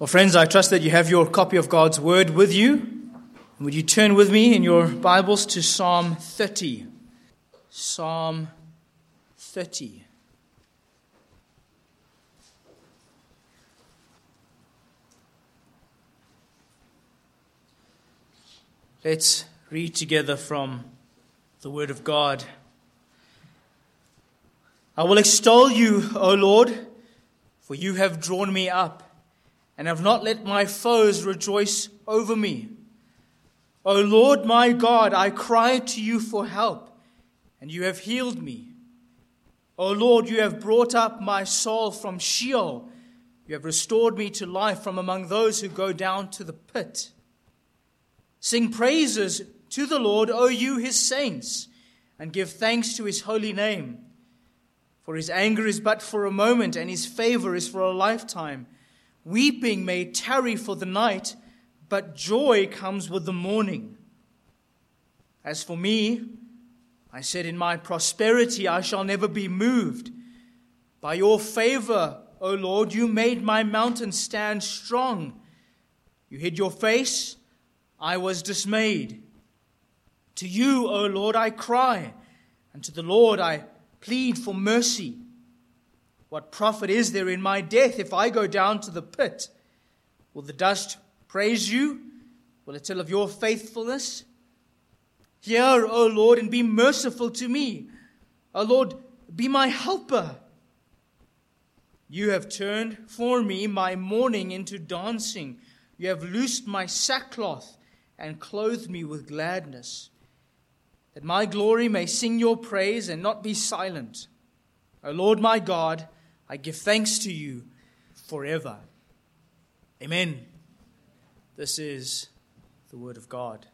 Well, friends, I trust that you have your copy of God's Word with you. Would you turn with me in your Bibles to Psalm 30? Psalm 30. Let's read together from the Word of God. I will extol you, O Lord, for you have drawn me up, and have not let my foes rejoice over me. O Lord my God, I cried to you for help, and you have healed me. O Lord, you have brought up my soul from Sheol. You have restored me to life from among those who go down to the pit. Sing praises to the Lord, O you his saints, and give thanks to his holy name. For his anger is but for a moment, and his favor is for a lifetime. Weeping may tarry for the night, but joy comes with the morning. As for me, I said in my prosperity, I shall never be moved. By your favor, O Lord, you made my mountain stand strong. You hid your face, I was dismayed. To you, O Lord, I cry, and to the Lord I plead for mercy. What profit is there in my death if I go down to the pit? Will the dust praise you? Will it tell of your faithfulness? Hear, O Lord, and be merciful to me. O Lord, be my helper. You have turned for me my mourning into dancing. You have loosed my sackcloth and clothed me with gladness, that my glory may sing your praise and not be silent. O Lord my God, I give thanks to you forever. Amen. This is the word of God.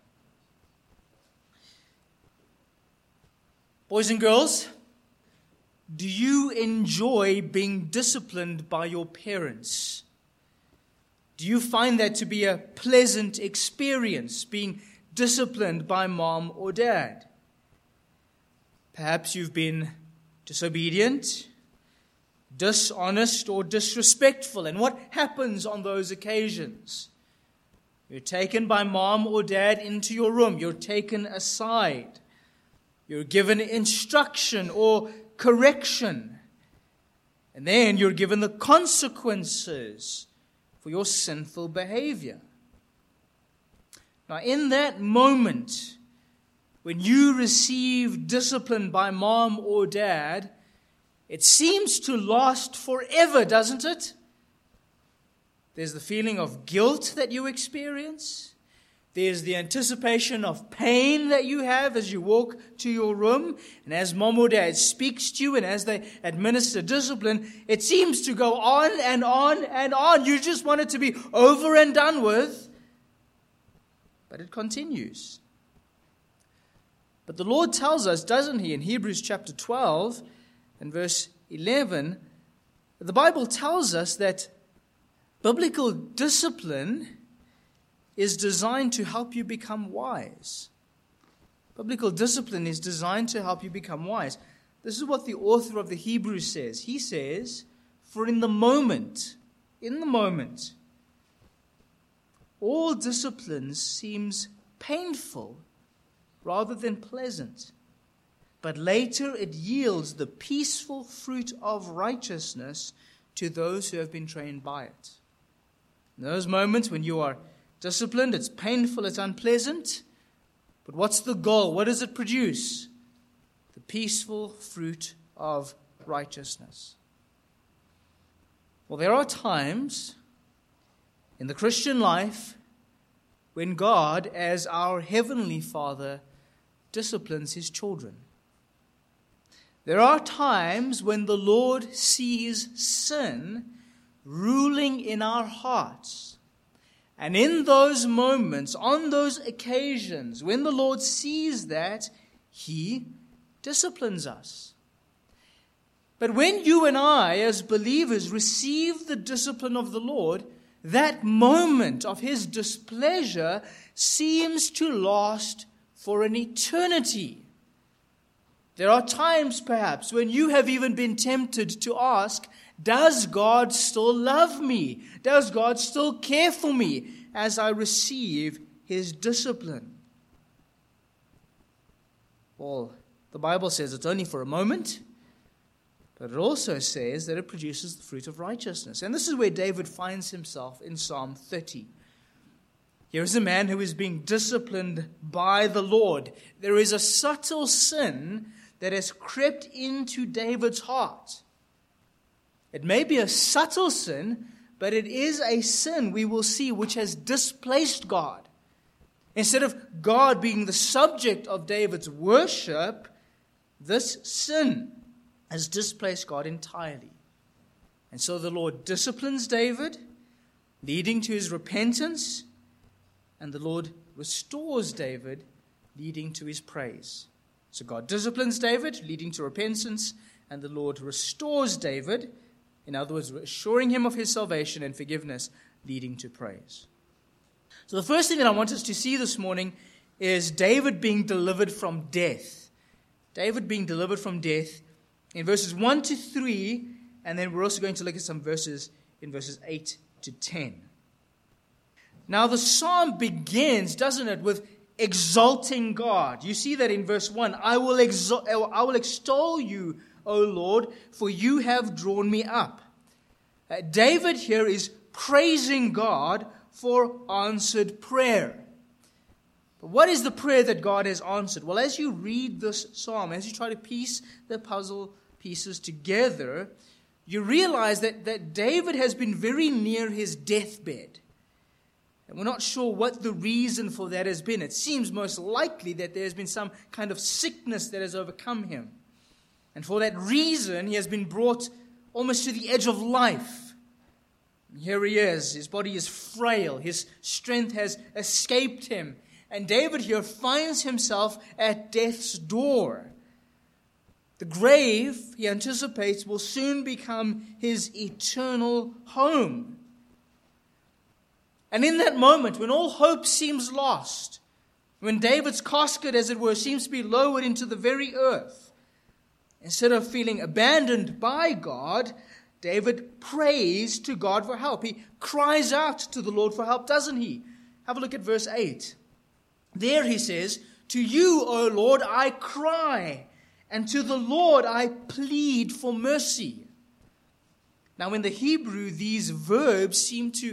Boys and girls, do you enjoy being disciplined by your parents? Do you find that to be a pleasant experience, being disciplined by mom or dad? Perhaps you've been disobedient, dishonest, or disrespectful. And what happens on those occasions? You're taken by mom or dad into your room. You're taken aside. You're given instruction or correction. And then you're given the consequences for your sinful behavior. Now, in that moment, when you receive discipline by mom or dad, it seems to last forever, doesn't it? There's the feeling of guilt that you experience. There's the anticipation of pain that you have as you walk to your room. And as mom or dad speaks to you and as they administer discipline, it seems to go on and on and on. You just want it to be over and done with. But it continues. But the Lord tells us, doesn't he, in Hebrews chapter 12 and verse 11, the Bible tells us that biblical discipline is designed to help you become wise. Biblical discipline is designed to help you become wise. This is what the author of the Hebrews says. He says, for in the moment, all discipline seems painful rather than pleasant. But later it yields the peaceful fruit of righteousness to those who have been trained by it. In those moments when you are disciplined, it's painful, it's unpleasant. But what's the goal? What does it produce? The peaceful fruit of righteousness. Well, there are times in the Christian life when God, as our Heavenly Father, disciplines His children. There are times when the Lord sees sin ruling in our hearts. And in those moments, on those occasions, when the Lord sees that, He disciplines us. But when you and I, as believers, receive the discipline of the Lord, that moment of His displeasure seems to last for an eternity. There are times, perhaps, when you have even been tempted to ask, Does God still love me? Does God still care for me as I receive His discipline? Well, the Bible says it's only for a moment, but it also says that it produces the fruit of righteousness. And this is where David finds himself in Psalm 30. Here is a man who is being disciplined by the Lord. There is a subtle sin that has crept into David's heart. It may be a subtle sin, but it is a sin, we will see, which has displaced God. Instead of God being the subject of David's worship, this sin has displaced God entirely. And so the Lord disciplines David, leading to his repentance, and the Lord restores David, leading to his praise. So God disciplines David, leading to repentance, and the Lord restores David, in other words, assuring him of his salvation and forgiveness, leading to praise. So the first thing that I want us to see this morning is David being delivered from death. David being delivered from death in verses 1 to 3, and then we're also going to look at some verses in verses 8 to 10. Now the psalm begins, doesn't it, with exalting God. You see that in verse 1. I will extol you, O Lord, for you have drawn me up. David here is praising God for answered prayer. But what is the prayer that God has answered? Well, as you read this psalm, as you try to piece the puzzle pieces together, you realize that David has been very near his deathbed. And we're not sure what the reason for that has been. It seems most likely that there has been some kind of sickness that has overcome him. And for that reason, he has been brought almost to the edge of life. Here he is. His body is frail. His strength has escaped him. And David here finds himself at death's door. The grave, he anticipates, will soon become his eternal home. And in that moment, when all hope seems lost, when David's casket, as it were, seems to be lowered into the very earth, instead of feeling abandoned by God, David prays to God for help. He cries out to the Lord for help, doesn't he? Have a look at verse 8. There he says, to you, O Lord, I cry, and to the Lord I plead for mercy. Now in the Hebrew, these verbs seem to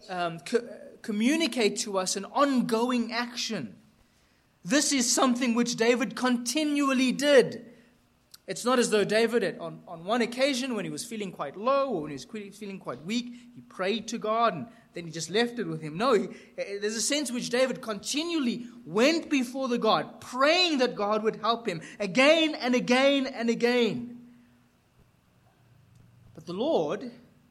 communicate to us an ongoing action. This is something which David continually did. It's not as though David, on one occasion when he was feeling quite low or when he was feeling quite weak, he prayed to God and then he just left it with him. No, there's a sense which David continually went before the God, praying that God would help him again and again and again. But the Lord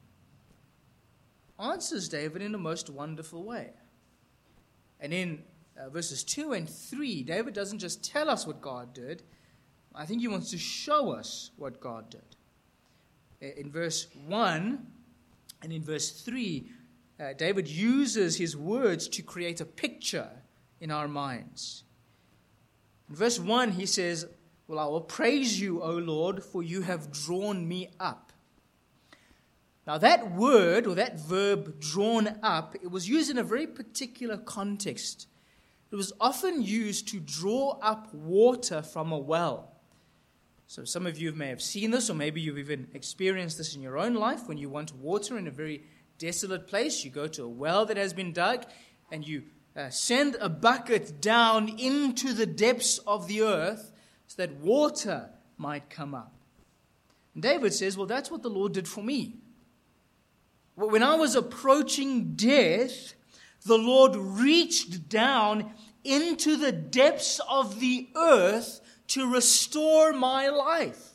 answers David in a most wonderful way. And in verses 2 and 3, David doesn't just tell us what God did. I think he wants to show us what God did. In verse 1 and in verse 3, David uses his words to create a picture in our minds. In verse 1, he says, well, I will praise you, O Lord, for you have drawn me up. Now that word, or that verb, drawn up, it was used in a very particular context. It was often used to draw up water from a well. So some of you may have seen this, or maybe you've even experienced this in your own life. When you want water in a very desolate place, you go to a well that has been dug, and you send a bucket down into the depths of the earth so that water might come up. And David says, well, that's what the Lord did for me. When I was approaching death, the Lord reached down into the depths of the earth to restore my life.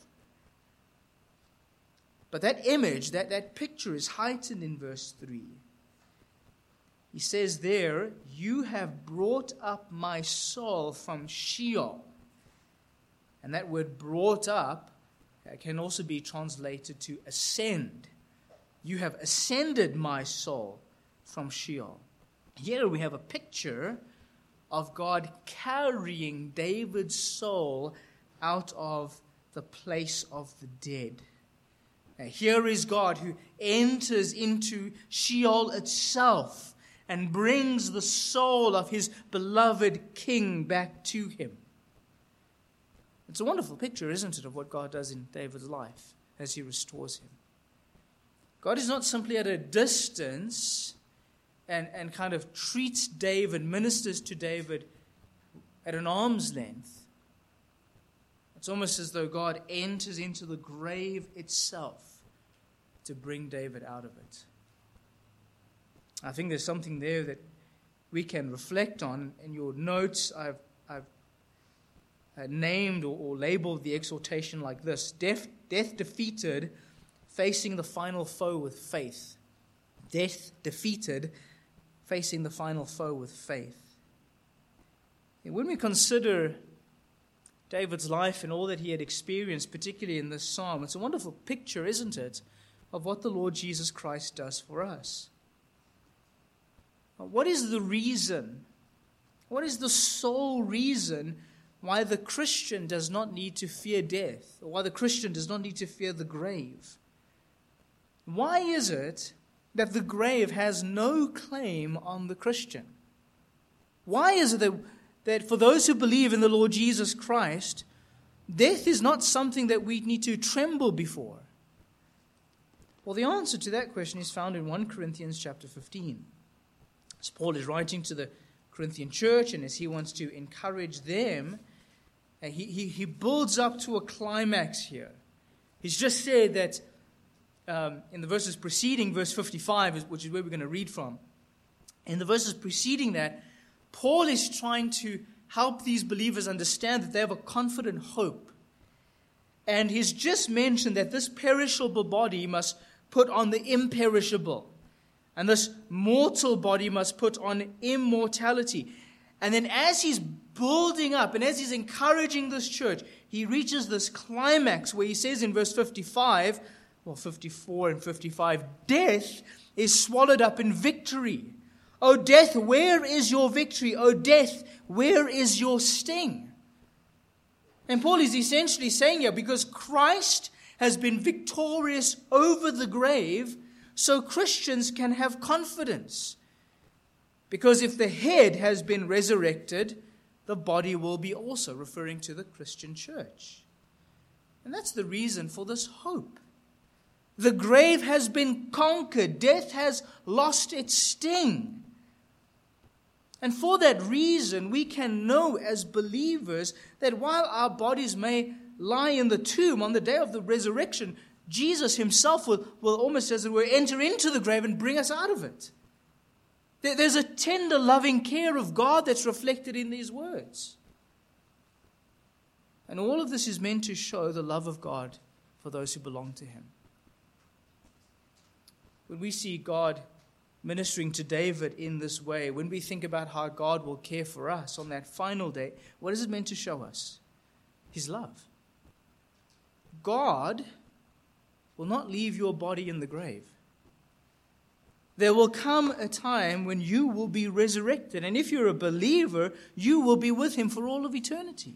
But that image, that picture is heightened in verse 3. He says there, you have brought up my soul from Sheol. And that word brought up can also be translated to ascend. You have ascended my soul from Sheol. Here we have a picture of God carrying David's soul out of the place of the dead. Here is God who enters into Sheol itself and brings the soul of his beloved king back to him. It's a wonderful picture, isn't it, of what God does in David's life as he restores him. God is not simply at a distance and kind of treats David, ministers to David at an arm's length. It's almost as though God enters into the grave itself to bring David out of it. I think there's something there that we can reflect on. In your notes, I've named or labeled the exhortation like this: Death defeated, facing the final foe with faith. Death defeated, facing the final foe with faith. And when we consider David's life and all that he had experienced, particularly in this psalm, it's a wonderful picture, isn't it, of what the Lord Jesus Christ does for us. What is the reason? What is the sole reason why the Christian does not need to fear death, or why the Christian does not need to fear the grave? Why is it that the grave has no claim on the Christian? Why is it that for those who believe in the Lord Jesus Christ, death is not something that we need to tremble before? Well, the answer to that question is found in 1 Corinthians chapter 15. As Paul is writing to the Corinthian church, and as he wants to encourage them, he builds up to a climax here. He's just said that in the verses preceding verse 55, which is where we're going to read from, in the verses preceding that, Paul is trying to help these believers understand that they have a confident hope. And he's just mentioned that this perishable body must put on the imperishable, and this mortal body must put on immortality. And then as he's building up and as he's encouraging this church, he reaches this climax where he says in verse 55, 54 and 55, death is swallowed up in victory. O death, where is your victory? O death, where is your sting? And Paul is essentially saying here, because Christ has been victorious over the grave, so Christians can have confidence. Because if the head has been resurrected, the body will be also, referring to the Christian church. And that's the reason for this hope. The grave has been conquered. Death has lost its sting. And for that reason, we can know as believers that while our bodies may lie in the tomb on the day of the resurrection, Jesus himself will almost, as it were, enter into the grave and bring us out of it. There's a tender, loving care of God that's reflected in these words. And all of this is meant to show the love of God for those who belong to him. When we see God ministering to David in this way, when we think about how God will care for us on that final day, what is it meant to show us? His love. God will not leave your body in the grave. There will come a time when you will be resurrected, and if you're a believer, you will be with him for all of eternity.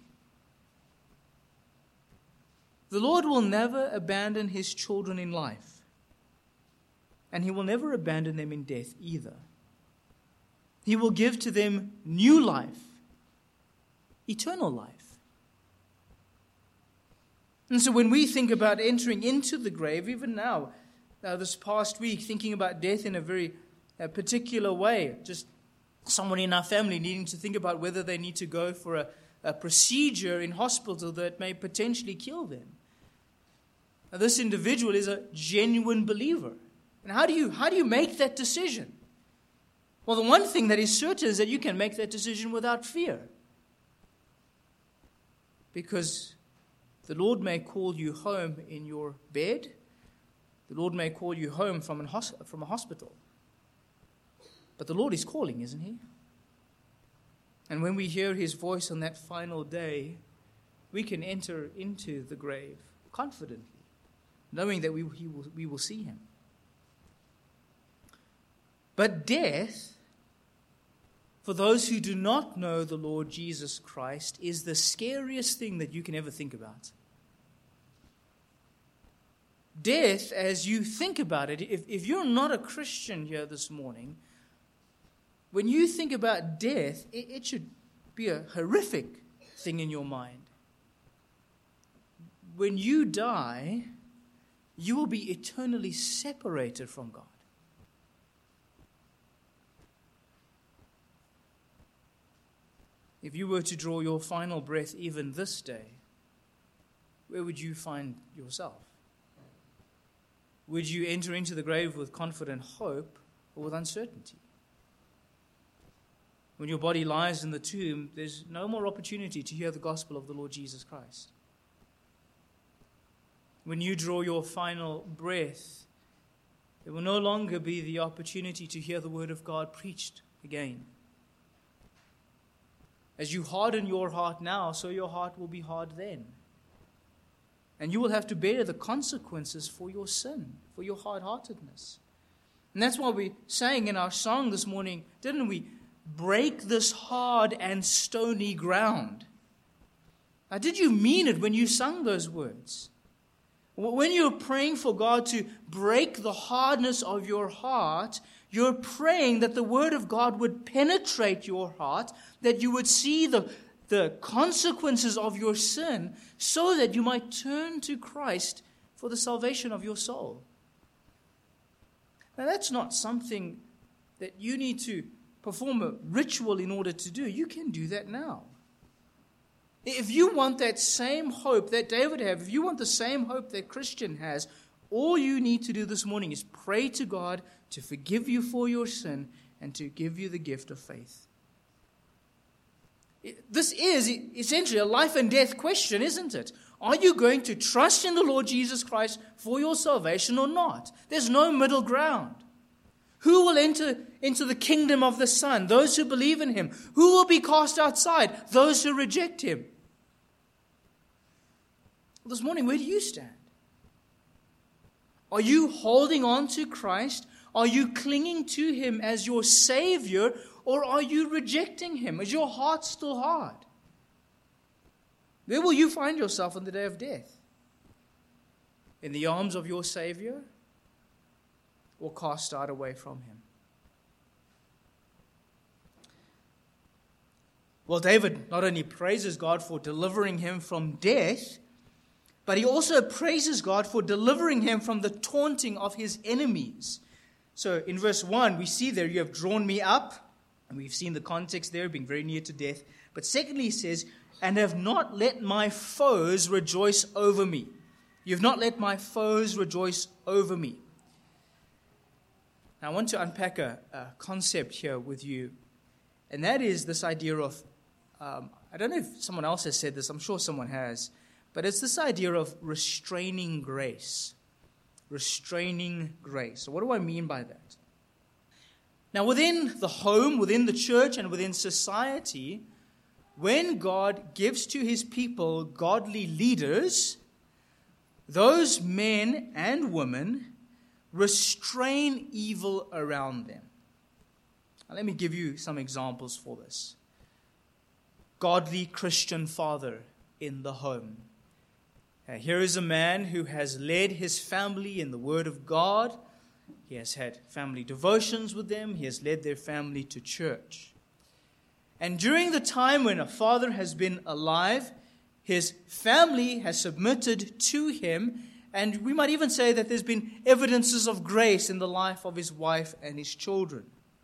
The Lord will never abandon his children in life. And he will never abandon them in death either. He will give to them new life, eternal life. And so when we think about entering into the grave, even now, this past week, thinking about death in a very particular way, just someone in our family needing to think about whether they need to go for a procedure in hospital that may potentially kill them. Now, this individual is a genuine believer. And how do you make that decision? Well, the one thing that is certain is that you can make that decision without fear. Because the Lord may call you home in your bed. The Lord may call you home from a hospital. But the Lord is calling, isn't he? And when we hear his voice on that final day, we can enter into the grave confidently, knowing that we will see him. But death, for those who do not know the Lord Jesus Christ, is the scariest thing that you can ever think about. death, as you think about it, if you're not a Christian here this morning, when you think about death, it should be a horrific thing in your mind. When you die, you will be eternally separated from God. If you were to draw your final breath even this day, where would you find yourself? Would you enter into the grave with confident hope or with uncertainty? When your body lies in the tomb, there's no more opportunity to hear the gospel of the Lord Jesus Christ. When you draw your final breath, there will no longer be the opportunity to hear the word of God preached again. As you harden your heart now, so your heart will be hard then. And you will have to bear the consequences for your sin, for your hard-heartedness. And that's why we sang in our song this morning, didn't we? Break this hard and stony ground. Now, did you mean it when you sung those words? When you're praying for God to break the hardness of your heart, you're praying that the word of God would penetrate your heart, that you would see the consequences of your sin, so that you might turn to Christ for the salvation of your soul. Now, that's not something that you need to perform a ritual in order to do. You can do that now. If you want that same hope that David had, if you want the same hope that Christian has, all you need to do this morning is pray to God to forgive you for your sin and to give you the gift of faith. This is essentially a life and death question, isn't it? Are you going to trust in the Lord Jesus Christ for your salvation or not? There's no middle ground. Who will enter into the kingdom of the Son? Those who believe in Him. Who will be cast outside? Those who reject Him. This morning, where do you stand? Are you holding on to Christ? Are you clinging to Him as your Savior? Or are you rejecting Him? Is your heart still hard? Where will you find yourself on the day of death? In the arms of your Savior? Or cast out away from Him? Well, David not only praises God for delivering him from death, but he also praises God for delivering him from the taunting of his enemies. So in verse 1, we see there, you have drawn me up, and we've seen the context there, being very near to death. But secondly, he says, and have not let my foes rejoice over me. You've not let my foes rejoice over me. Now, I want to unpack a concept here with you, and that is this idea of, I don't know if someone else has said this, I'm sure someone has, but it's this idea of restraining grace. Restraining grace. So what do I mean by that? Now, within the home, within the church, and within society, when God gives to His people godly leaders, those men and women restrain evil around them. Now, let me give you some examples for this. Godly Christian father in the home. Here is a man who has led his family in the Word of God. He has had family devotions with them. He has led their family to church. And during the time when a father has been alive, his family has submitted to him. And we might even say that there's been evidences of grace in the life of his wife and his children.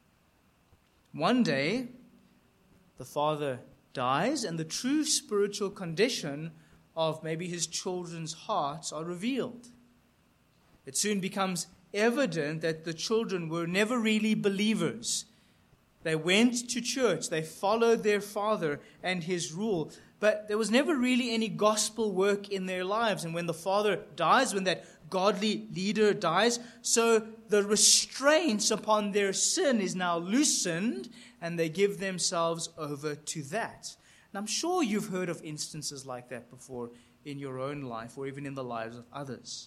One day, the father dies, and the true spiritual condition of maybe his children's hearts are revealed. It soon becomes evident that the children were never really believers. They went to church, they followed their father and his rule, but there was never really any gospel work in their lives. And when the father dies, when that godly leader dies, so the restraints upon their sin is now loosened, and they give themselves over to that. And I'm sure you've heard of instances like that before in your own life or even in the lives of others.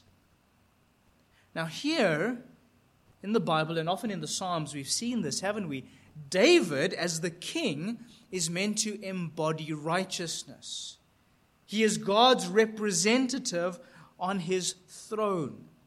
Now here in the Bible and often in the Psalms we've seen this, haven't we? David, as the king, is meant to embody righteousness. He is God's representative on his throne.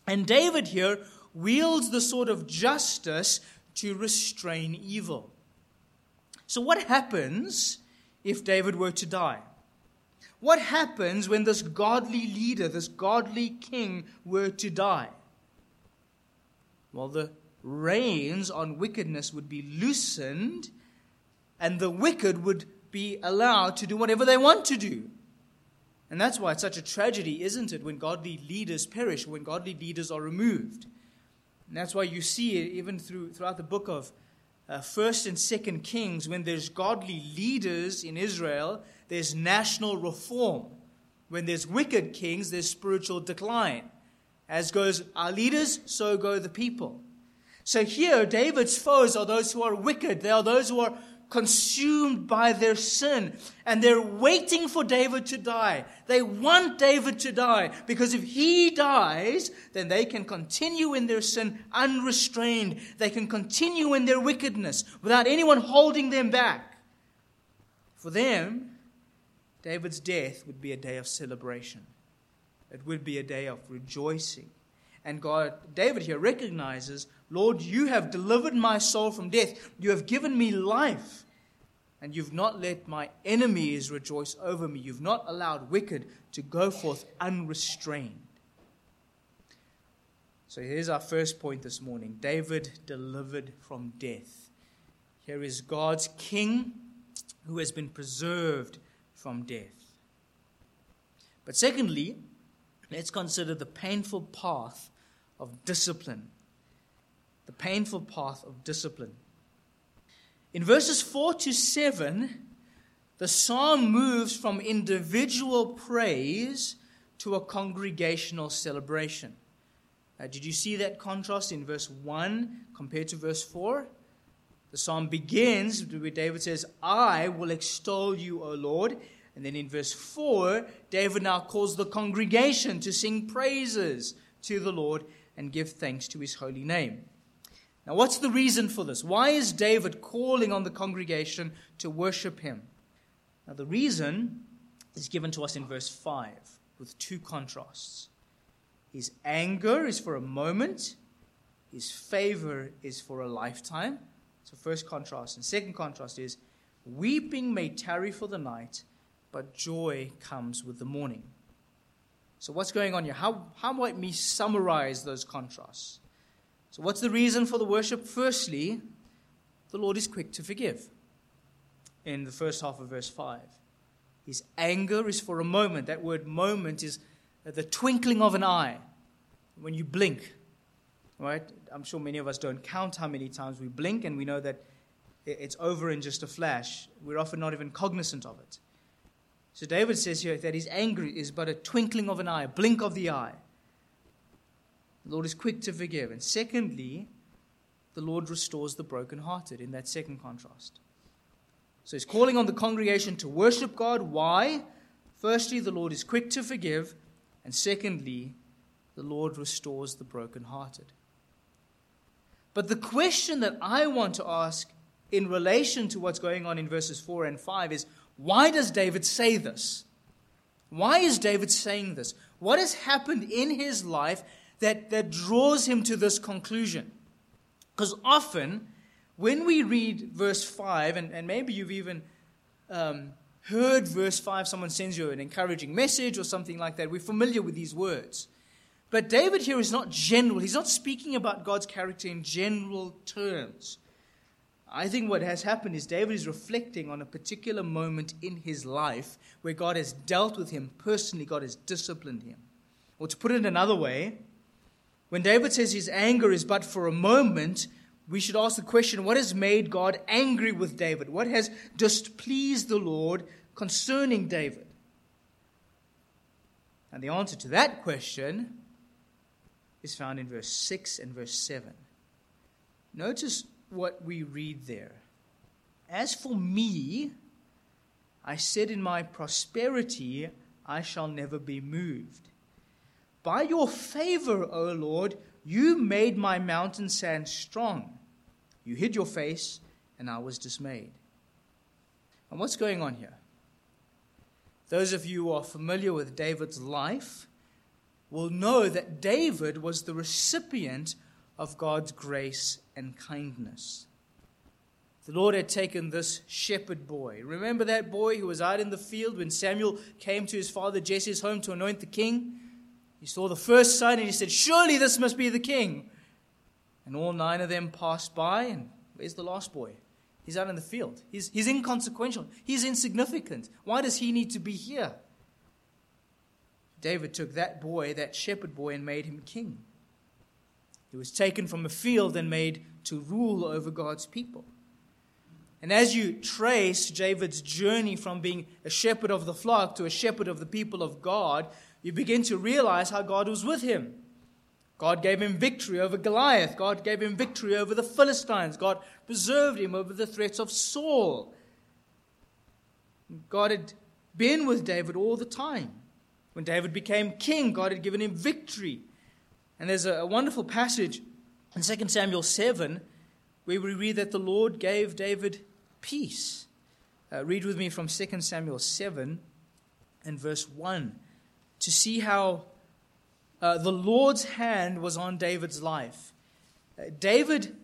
And David here wields the sword of justice to restrain evil. So what happens if David were to die? What happens when this godly leader, this godly king were to die? Well, the reins on wickedness would be loosened, and the wicked would be allowed to do whatever they want to do. And that's why it's such a tragedy, isn't it, when godly leaders perish, when godly leaders are removed. And that's why you see it even throughout the book of 1st and 2nd Kings, when there's godly leaders in Israel, there's national reform. When there's wicked kings, there's spiritual decline. As goes our leaders, so go the people. So here, David's foes are those who are wicked. They are those who are consumed by their sin. And they're waiting for David to die. They want David to die, because if he dies, then they can continue in their sin unrestrained. They can continue in their wickedness without anyone holding them back. For them, David's death would be a day of celebration. It would be a day of rejoicing. And David here recognizes, Lord, you have delivered my soul from death. You have given me life. And you've not let my enemies rejoice over me. You've not allowed wicked to go forth unrestrained. So here's our first point this morning. David delivered from death. Here is God's king who has been preserved from death. But secondly, let's consider the painful path of discipline. The painful path of discipline. In verses 4 to 7, the psalm moves from individual praise to a congregational celebration. Did you see that contrast in verse 1 compared to verse 4? The psalm begins where David says, I will extol you, O Lord. And then in verse 4, David now calls the congregation to sing praises to the Lord and give thanks to his holy name. Now, what's the reason for this? Why is David calling on the congregation to worship him? Now, the reason is given to us in verse 5 with two contrasts. His anger is for a moment. His favor is for a lifetime. So first contrast. And second contrast is, weeping may tarry for the night, but joy comes with the morning. So what's going on here? How might we summarize those contrasts? So what's the reason for the worship? Firstly, the Lord is quick to forgive. In the first half of verse 5. His anger is for a moment. That word moment is the twinkling of an eye. When you blink. Right? I'm sure many of us don't count how many times we blink, and we know that it's over in just a flash. We're often not even cognizant of it. So David says here that his anger is but a twinkling of an eye, a blink of the eye. The Lord is quick to forgive. And secondly, the Lord restores the brokenhearted in that second contrast. So he's calling on the congregation to worship God. Why? Firstly, the Lord is quick to forgive. And secondly, the Lord restores the brokenhearted. But the question that I want to ask in relation to what's going on in verses 4 and 5 is, why does David say this? Why is David saying this? What has happened in his life that draws him to this conclusion? Because often, when we read verse 5, and maybe you've even heard verse 5, someone sends you an encouraging message or something like that, we're familiar with these words. But David here is not general. He's not speaking about God's character in general terms. I think what has happened is David is reflecting on a particular moment in his life where God has dealt with him personally, God has disciplined him. Or to put it another way, when David says his anger is but for a moment, we should ask the question, what has made God angry with David? What has displeased the Lord concerning David? And the answer to that question is found in verse 6 and verse 7. Notice what we read there. As for me, I said in my prosperity, I shall never be moved. By your favor, O Lord, you made my mountain stand strong. You hid your face, and I was dismayed. And what's going on here? Those of you who are familiar with David's life will know that David was the recipient of God's grace and kindness. The Lord had taken this shepherd boy. Remember that boy who was out in the field when Samuel came to his father Jesse's home to anoint the king? He saw the first son and he said, "Surely this must be the king." And all 9 of them passed by, and where's the last boy? He's out in the field. He's inconsequential. He's insignificant. Why does he need to be here? David took that boy, that shepherd boy, and made him king. He was taken from a field and made to rule over God's people. And as you trace David's journey from being a shepherd of the flock to a shepherd of the people of God, you begin to realize how God was with him. God gave him victory over Goliath. God gave him victory over the Philistines. God preserved him over the threats of Saul. God had been with David all the time. When David became king, God had given him victory. And there's a wonderful passage in 2 Samuel 7 where we read that the Lord gave David peace. Read with me from 2 Samuel 7 and verse 1 to see how the Lord's hand was on David's life. David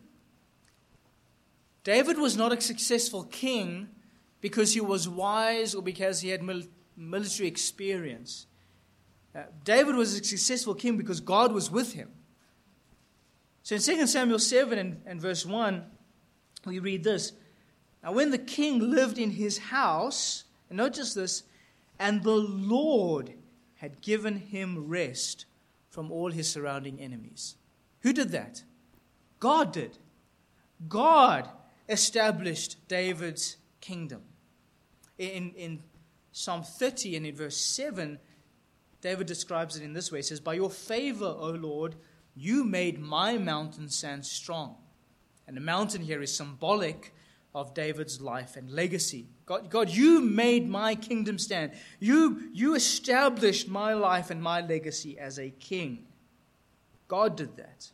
was not a successful king because he was wise or because he had military experience. David was a successful king because God was with him. So in 2 Samuel 7 and verse 1, we read this. Now when the king lived in his house, and notice this, and the Lord had given him rest from all his surrounding enemies. Who did that? God did. God established David's kingdom. In Psalm 30 and in verse 7, David describes it in this way. He says, "By your favor, O Lord, you made my mountain stand strong." And the mountain here is symbolic of David's life and legacy. God, you made my kingdom stand. You established my life and my legacy as a king. God did that.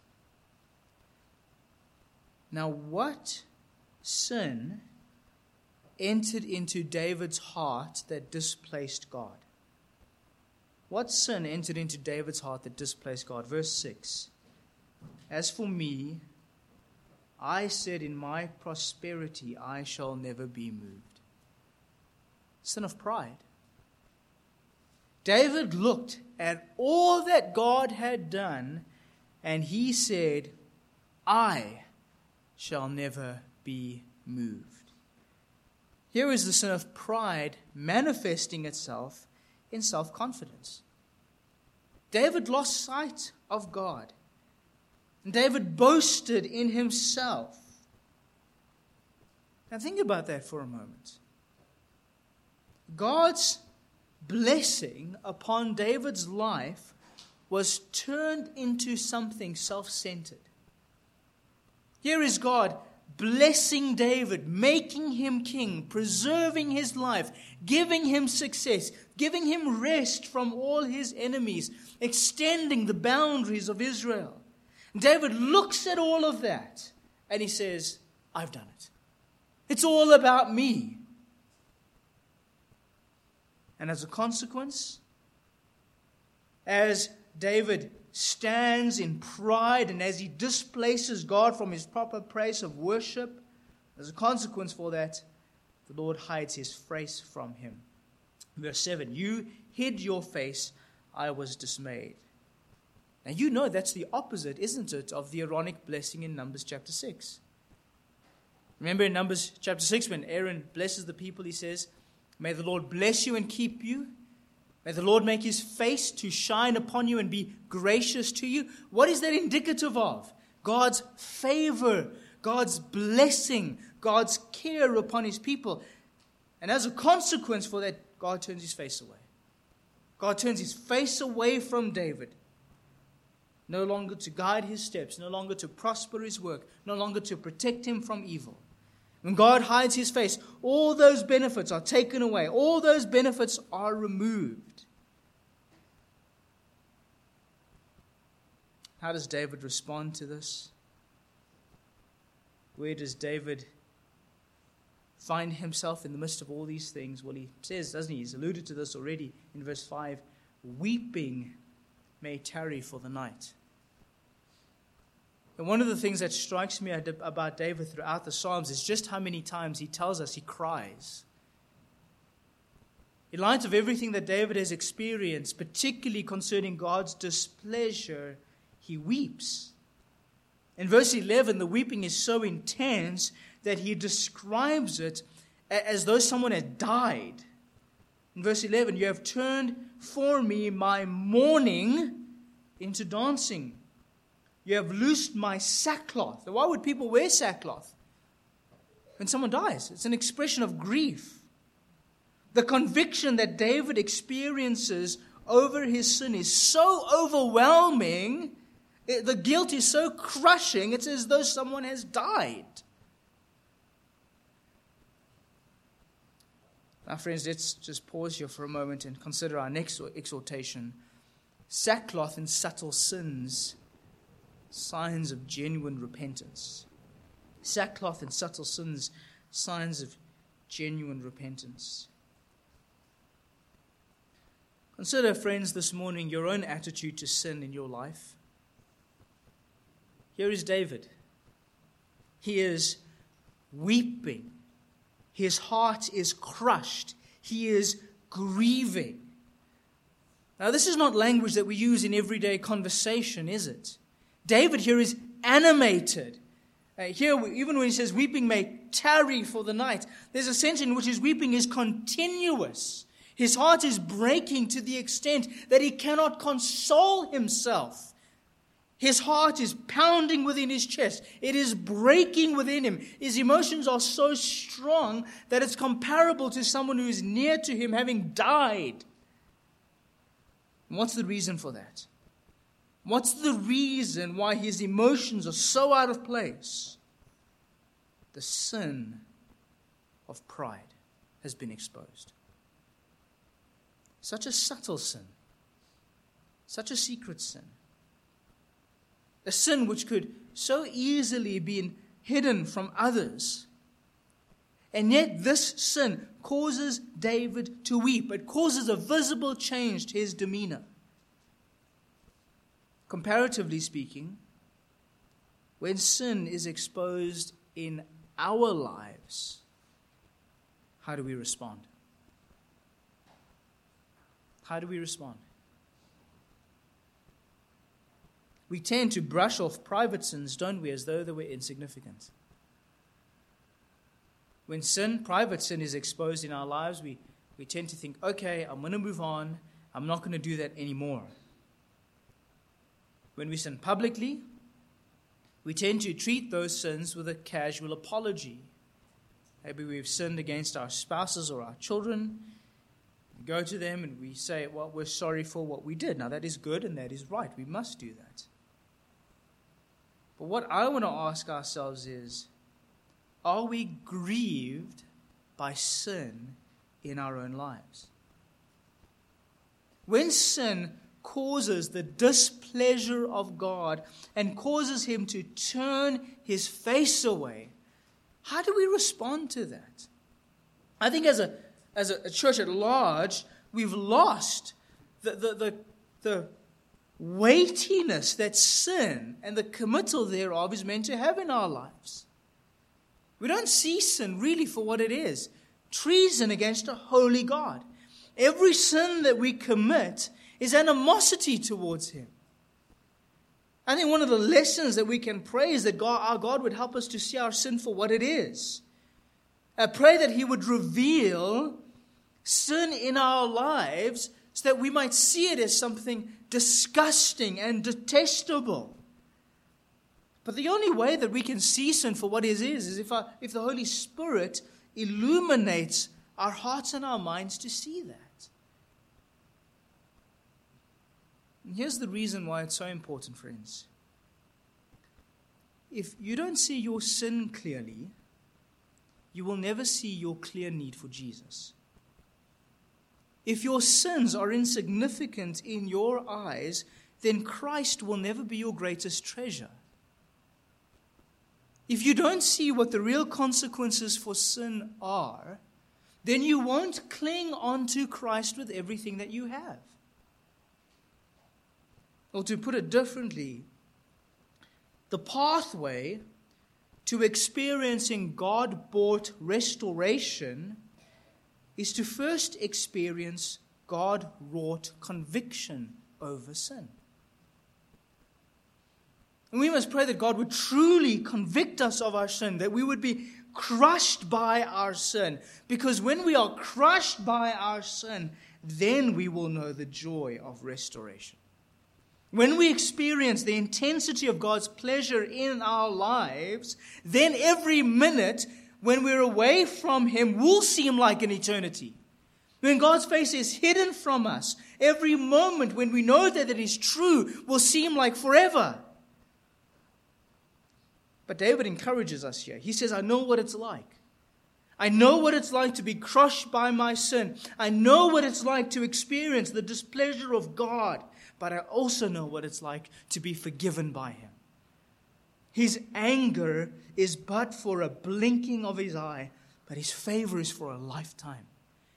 Now, what sin entered into David's heart that displaced God? What sin entered into David's heart that displaced God? Verse 6. "As for me, I said in my prosperity, I shall never be moved." Sin of pride. David looked at all that God had done, and he said, "I shall never be moved." Here is the sin of pride manifesting itself in self-confidence. David lost sight of God. And David boasted in himself. Now think about that for a moment. God's blessing upon David's life was turned into something self-centered. Here is God blessing David, making him king, preserving his life, giving him success, giving him rest from all his enemies, extending the boundaries of Israel. David looks at all of that and he says, "I've done it. It's all about me." And as a consequence, as David stands in pride and as he displaces God from his proper place of worship, as a consequence for that, the Lord hides his face from him. Verse 7, "You hid your face, I was dismayed." Now you know that's the opposite, isn't it, of the Aaronic blessing in Numbers chapter 6. Remember in Numbers chapter 6 when Aaron blesses the people, he says, "May the Lord bless you and keep you. May the Lord make his face to shine upon you and be gracious to you." What is that indicative of? God's favor, God's blessing, God's care upon his people. And as a consequence for that, God turns his face away. God turns his face away from David. No longer to guide his steps, no longer to prosper his work, no longer to protect him from evil. When God hides his face, all those benefits are taken away. All those benefits are removed. How does David respond to this? Where does David find himself in the midst of all these things? Well, he says, doesn't he? He's alluded to this already in verse 5, weeping may tarry for the night. And one of the things that strikes me about David throughout the Psalms is just how many times he tells us he cries. In light of everything that David has experienced, particularly concerning God's displeasure, he weeps. In verse 11, the weeping is so intense that he describes it as though someone had died. In verse 11, you have turned for me my mourning into dancing. You have loosed my sackcloth. Why would people wear sackcloth? When someone dies, it's an expression of grief. The conviction that David experiences over his sin is so overwhelming, the guilt is so crushing, it's as though someone has died. Now, friends, let's just pause here for a moment and consider our next exhortation. Sackcloth and subtle sins, signs of genuine repentance. Sackcloth and subtle sins, signs of genuine repentance. Consider, friends, this morning your own attitude to sin in your life. Here is David. He is weeping. His heart is crushed. He is grieving. Now, this is not language that we use in everyday conversation, is it? David here is animated. Here, even when he says weeping may tarry for the night, there's a sense in which his weeping is continuous. His heart is breaking to the extent that he cannot console himself. His heart is pounding within his chest. It is breaking within him. His emotions are so strong that it's comparable to someone who is near to him having died. And what's the reason for that? What's the reason why his emotions are so out of place? The sin of pride has been exposed. Such a subtle sin. Such a secret sin. A sin which could so easily be hidden from others. And yet this sin causes David to weep. It causes a visible change to his demeanor. Comparatively speaking, when sin is exposed in our lives, how do we respond? How do we respond? We tend to brush off private sins, don't we, as though they were insignificant. When private sin is exposed in our lives, we tend to think, okay, I'm going to move on. I'm not going to do that anymore. When we sin publicly, we tend to treat those sins with a casual apology. Maybe we've sinned against our spouses or our children. We go to them and we say, well, we're sorry for what we did. Now, that is good and that is right. We must do that. But what I want to ask ourselves is, are we grieved by sin in our own lives? When sin causes the displeasure of God and causes him to turn his face away, how do we respond to that? I think as a church at large, we've lost the weightiness that sin and the committal thereof is meant to have in our lives. We don't see sin really for what it is: treason against a holy God. Every sin that we commit is animosity towards him. I think one of the lessons that we can pray is that our God would help us to see our sin for what it is. I pray that he would reveal sin in our lives so that we might see it as something disgusting and detestable. But the only way that we can see sin for what it is if the Holy Spirit illuminates our hearts and our minds to see that. And here's the reason why it's so important, friends. If you don't see your sin clearly, you will never see your clear need for Jesus. If your sins are insignificant in your eyes, then Christ will never be your greatest treasure. If you don't see what the real consequences for sin are, then you won't cling on to Christ with everything that you have. Or to put it differently, the pathway to experiencing God-brought restoration is to first experience God-wrought conviction over sin. And we must pray that God would truly convict us of our sin, that we would be crushed by our sin. Because when we are crushed by our sin, then we will know the joy of restoration. When we experience the intensity of God's pleasure in our lives, then every minute when we're away from Him will seem like an eternity. When God's face is hidden from us, every moment when we know that it is true will seem like forever. But David encourages us here. He says, I know what it's like. I know what it's like to be crushed by my sin. I know what it's like to experience the displeasure of God. But I also know what it's like to be forgiven by Him. His anger is but for a blinking of His eye, but His favor is for a lifetime.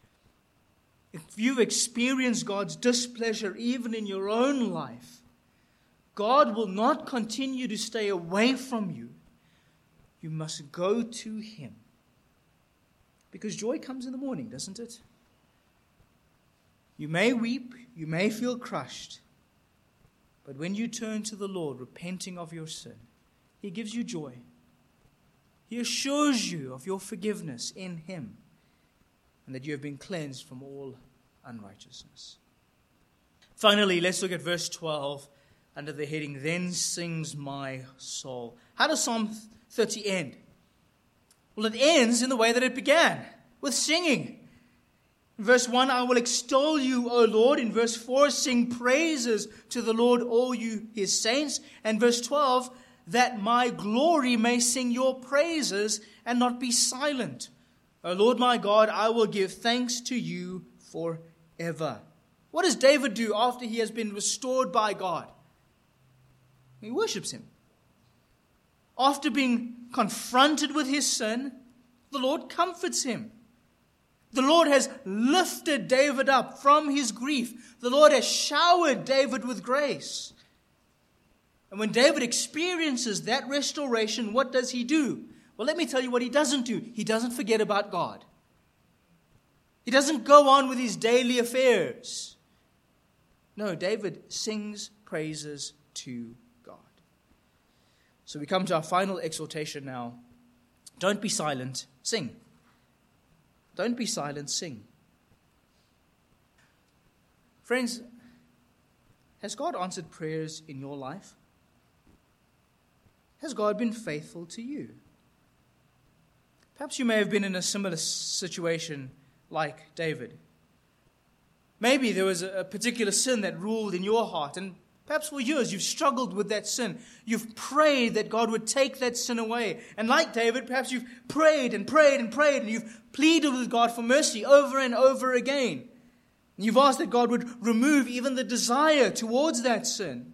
If you've experienced God's displeasure even in your own life, God will not continue to stay away from you. You must go to Him. Because joy comes in the morning, doesn't it? You may weep, you may feel crushed, but when you turn to the Lord, repenting of your sin, He gives you joy. He assures you of your forgiveness in Him, and that you have been cleansed from all unrighteousness. Finally, let's look at verse 12 under the heading, Then Sings My Soul. How does Psalm 30 end? Well, it ends in the way that it began, with singing. In verse 1, I will extol you, O Lord. In verse 4, sing praises to the Lord, all you His saints. And verse 12, that my glory may sing your praises and not be silent. O Lord my God, I will give thanks to you forever. What does David do after he has been restored by God? He worships Him. After being confronted with his sin, the Lord comforts him. The Lord has lifted David up from his grief. The Lord has showered David with grace. And when David experiences that restoration, what does he do? Well, let me tell you what he doesn't do. He doesn't forget about God. He doesn't go on with his daily affairs. No, David sings praises to God. So we come to our final exhortation now. Don't be silent, sing. Don't be silent, sing. Friends, has God answered prayers in your life? Has God been faithful to you? Perhaps you may have been in a similar situation like David. Maybe there was a particular sin that ruled in your heart, and perhaps for years you've struggled with that sin. You've prayed that God would take that sin away. And like David, perhaps you've prayed and prayed and prayed, and you've pleaded with God for mercy over and over again. And you've asked that God would remove even the desire towards that sin.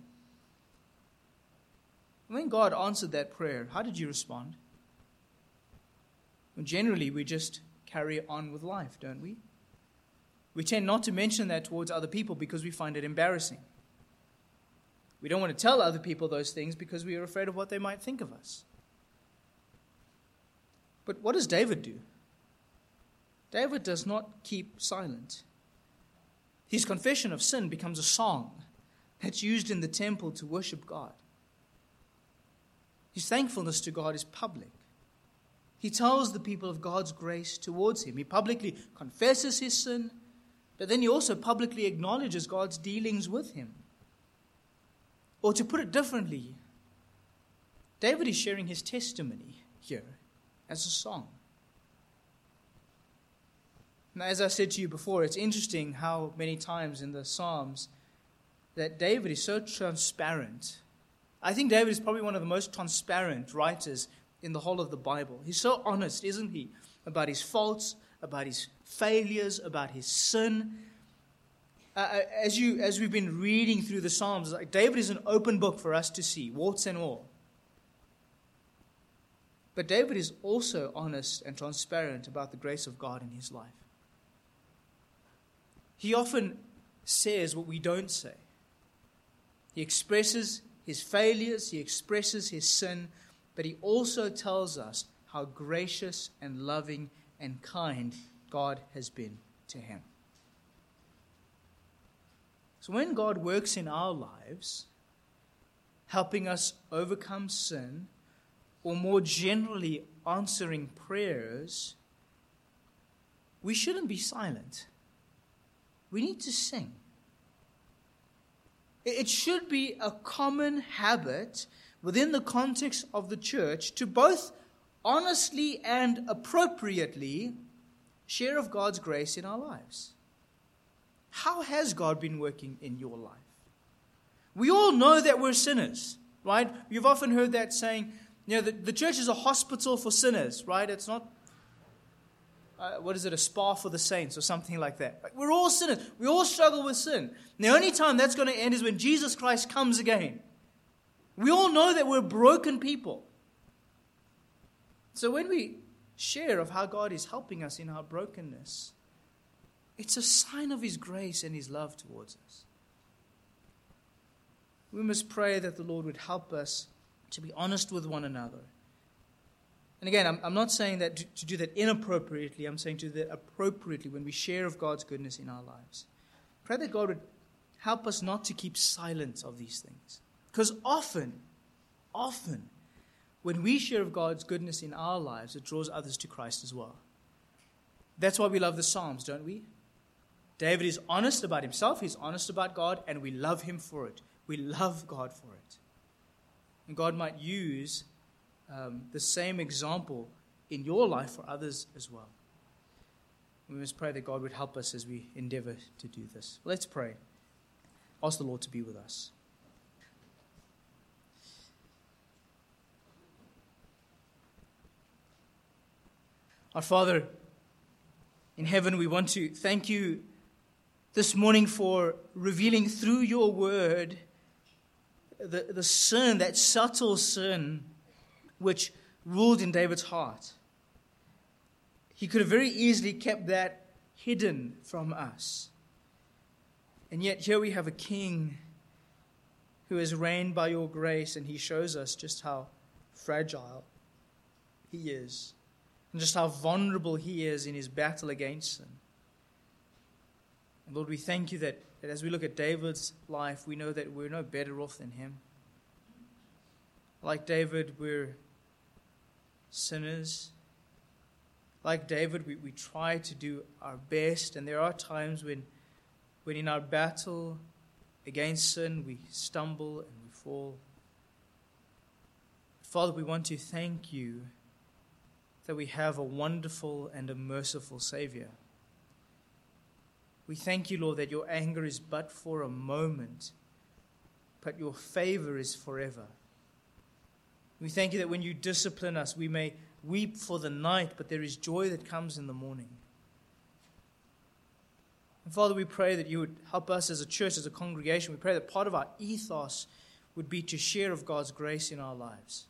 When God answered that prayer, how did you respond? Well, generally, we just carry on with life, don't we? We tend not to mention that towards other people because we find it embarrassing. We don't want to tell other people those things because we are afraid of what they might think of us. But what does David do? David does not keep silent. His confession of sin becomes a song that's used in the temple to worship God. His thankfulness to God is public. He tells the people of God's grace towards him. He publicly confesses his sin, but then he also publicly acknowledges God's dealings with him. Or to put it differently, David is sharing his testimony here as a song. Now, as I said to you before, it's interesting how many times in the Psalms that David is so transparent. I think David is probably one of the most transparent writers in the whole of the Bible. He's so honest, isn't he? About his faults, about his failures, about his sin. As we've been reading through the Psalms, David is an open book for us to see, warts and all. But David is also honest and transparent about the grace of God in his life. He often says what we don't say. He expresses his failures, he expresses his sin, but he also tells us how gracious and loving and kind God has been to him. So when God works in our lives, helping us overcome sin, or more generally answering prayers, we shouldn't be silent. We need to sing. It should be a common habit within the context of the church to both honestly and appropriately share of God's grace in our lives. How has God been working in your life? We all know that we're sinners, right? You've often heard that saying, the church is a hospital for sinners, right? It's not, a spa for the saints or something like that. We're all sinners. We all struggle with sin. And the only time that's going to end is when Jesus Christ comes again. We all know that we're broken people. So when we share of how God is helping us in our brokenness, it's a sign of his grace and his love towards us. We must pray that the Lord would help us to be honest with one another. And again, I'm not saying that to do that inappropriately. I'm saying to do that appropriately when we share of God's goodness in our lives. Pray that God would help us not to keep silent of these things. Because often, when we share of God's goodness in our lives, it draws others to Christ as well. That's why we love the Psalms, don't we? David is honest about himself, he's honest about God, and we love him for it. We love God for it. And God might use the same example in your life for others as well. We must pray that God would help us as we endeavor to do this. Let's pray. Ask the Lord to be with us. Our Father in heaven, we want to thank you this morning for revealing through your word the sin, that subtle sin which ruled in David's heart. He could have very easily kept that hidden from us. And yet here we have a king who has reigned by your grace, and he shows us just how fragile he is and just how vulnerable he is in his battle against sin. And Lord, we thank you that as we look at David's life, we know that we're no better off than him. Like David, we're sinners. Like David, we try to do our best, and there are times when in our battle against sin, we stumble and we fall. Father, we want to thank you that we have a wonderful and a merciful Savior. We thank you, Lord, that your anger is but for a moment, but your favor is forever. We thank you that when you discipline us, we may weep for the night, but there is joy that comes in the morning. And Father, we pray that you would help us as a church, as a congregation. We pray that part of our ethos would be to share of God's grace in our lives.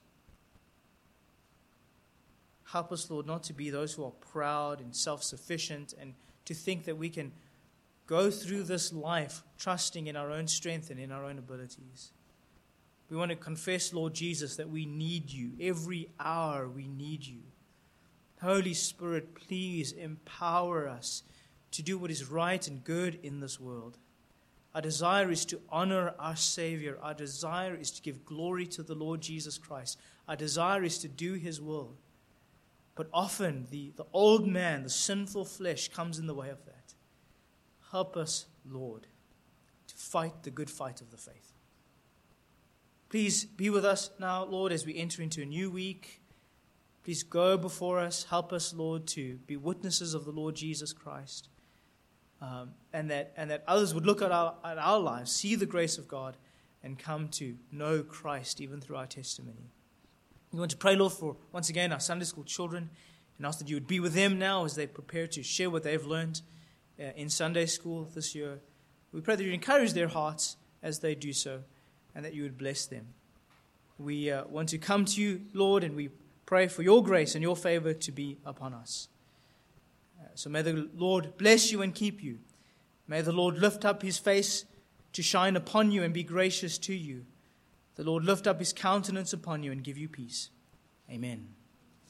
Help us, Lord, not to be those who are proud and self-sufficient and to think that we can go through this life trusting in our own strength and in our own abilities. We want to confess, Lord Jesus, that we need you. Every hour we need you. Holy Spirit, please empower us to do what is right and good in this world. Our desire is to honor our Savior. Our desire is to give glory to the Lord Jesus Christ. Our desire is to do his will. But often the old man, the sinful flesh, comes in the way of that. Help us, Lord, to fight the good fight of the faith. Please be with us now, Lord, as we enter into a new week. Please go before us. Help us, Lord, to be witnesses of the Lord Jesus Christ. And that others would look at our lives, see the grace of God, and come to know Christ even through our testimony. We want to pray, Lord, for, once again, our Sunday school children, and ask that you would be with them now as they prepare to share what they've learned in Sunday school this year. We pray that you encourage their hearts as they do so, and that you would bless them. We want to come to you, Lord, and we pray for your grace and your favor to be upon us. So may the Lord bless you and keep you. May the Lord lift up his face to shine upon you and be gracious to you. The Lord lift up his countenance upon you and give you peace. Amen.